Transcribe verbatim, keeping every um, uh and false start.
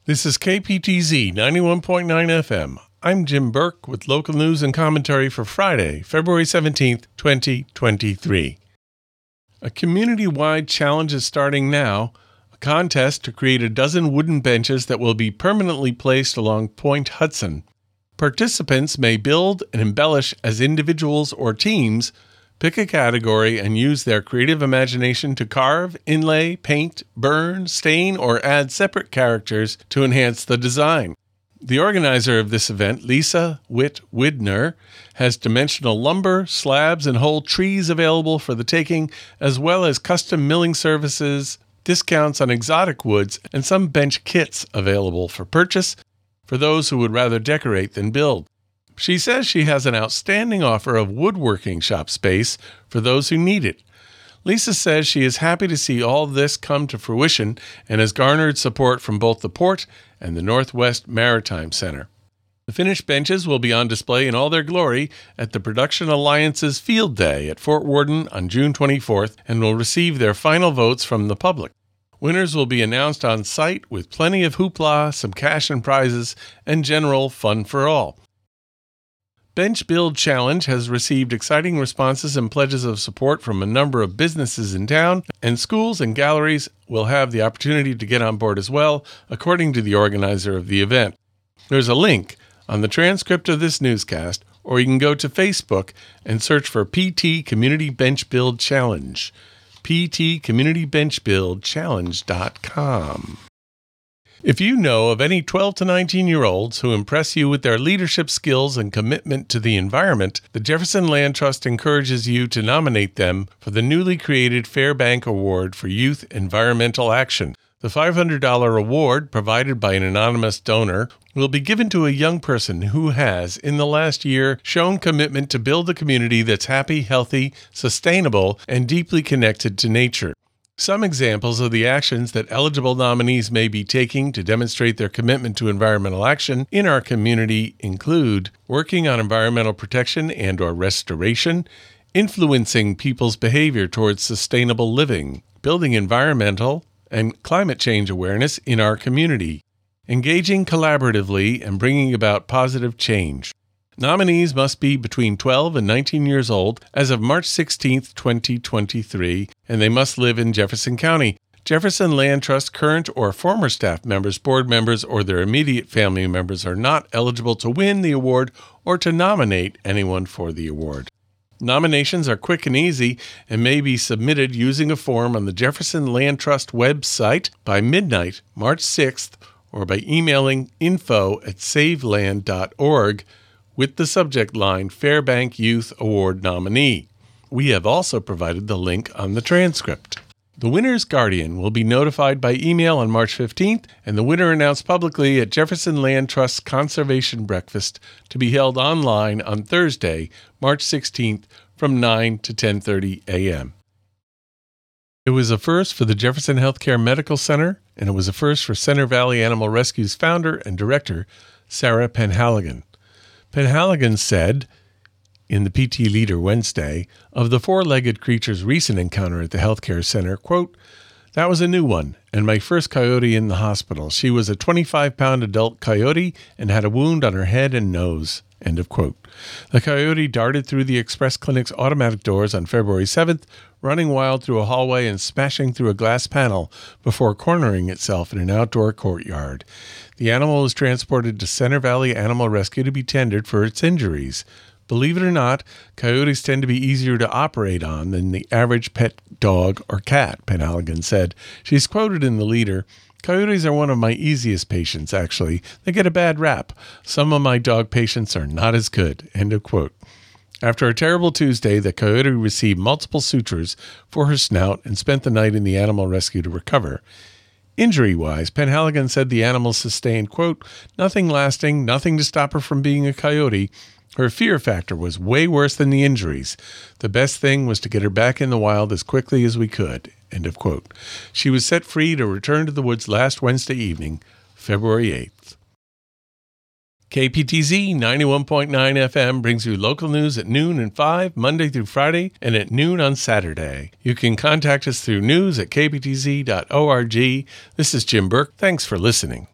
This is K P T Z ninety-one point nine F M. I'm Jim Burke with local news and commentary for Friday, February seventeenth, twenty twenty-three. A community-wide challenge is starting now, a contest to create a dozen wooden benches that will be permanently placed along Point Hudson. Participants may build and embellish as individuals or teams, pick a category, and use their creative imagination to carve, inlay, paint, burn, stain, or add separate characters to enhance the design. The organizer of this event, Lisa Witt Widner, has dimensional lumber, slabs, and whole trees available for the taking, as well as custom milling services, discounts on exotic woods, and some bench kits available for purchase for those who would rather decorate than build. She says she has an outstanding offer of woodworking shop space for those who need it. Lisa says she is happy to see all this come to fruition and has garnered support from both the Port and the Northwest Maritime Center. The finished benches will be on display in all their glory at the Production Alliance's Field Day at Fort Worden on June twenty-fourth and will receive their final votes from the public. Winners will be announced on site with plenty of hoopla, some cash and prizes, and general fun for all. Bench Build Challenge has received exciting responses and pledges of support from a number of businesses in town, and schools and galleries will have the opportunity to get on board as well, according to the organizer of the event. There's a link on the transcript of this newscast, or you can go to Facebook and search for P T Community Bench Build Challenge. P T Community Bench Build Challenge dot com. If you know of any twelve to nineteen-year-olds who impress you with their leadership skills and commitment to the environment, the Jefferson Land Trust encourages you to nominate them for the newly created Fairbank Award for Youth Environmental Action. The five hundred dollars award, provided by an anonymous donor, will be given to a young person who has, in the last year, shown commitment to build a community that's happy, healthy, sustainable, and deeply connected to nature. Some examples of the actions that eligible nominees may be taking to demonstrate their commitment to environmental action in our community include working on environmental protection and or restoration, influencing people's behavior towards sustainable living, building environmental and climate change awareness in our community, engaging collaboratively and bringing about positive change. Nominees must be between twelve and nineteen years old as of March sixteenth, twenty twenty-three, and they must live in Jefferson County. Jefferson Land Trust current or former staff members, board members, or their immediate family members are not eligible to win the award or to nominate anyone for the award. Nominations are quick and easy and may be submitted using a form on the Jefferson Land Trust website by midnight, March sixth, or by emailing info at saveland dot org with the subject line Fairbank Youth Award Nominee. We have also provided the link on the transcript. The winner's guardian will be notified by email on March fifteenth, and the winner announced publicly at Jefferson Land Trust's Conservation Breakfast to be held online on Thursday, March sixteenth from nine to ten thirty a.m. It was a first for the Jefferson Healthcare Medical Center, and it was a first for Center Valley Animal Rescue's founder and director, Sarah Penhaligon. Penhaligon said, in the P T Leader Wednesday, of the four-legged creature's recent encounter at the healthcare center, quote, "That was a new one, and my first coyote in the hospital. She was a twenty-five pound adult coyote and had a wound on her head and nose," end of quote. The coyote darted through the Express Clinic's automatic doors on February seventh, running wild through a hallway and smashing through a glass panel before cornering itself in an outdoor courtyard. The animal was transported to Center Valley Animal Rescue to be tended for its injuries. Believe it or not, coyotes tend to be easier to operate on than the average pet dog or cat, Penhaligon said. She's quoted in the Leader, "Coyotes are one of my easiest patients, actually. They get a bad rap. Some of my dog patients are not as good," end of quote. After a terrible Tuesday, the coyote received multiple sutures for her snout and spent the night in the animal rescue to recover. Injury-wise, Penhaligon said the animal sustained, quote, "nothing lasting, nothing to stop her from being a coyote. Her fear factor was way worse than the injuries. The best thing was to get her back in the wild as quickly as we could," end of quote. She was set free to return to the woods last Wednesday evening, February eighth. K P T Z ninety-one point nine F M brings you local news at noon and five, Monday through Friday, and at noon on Saturday. You can contact us through news at k p t z dot org. This is Jim Burke. Thanks for listening.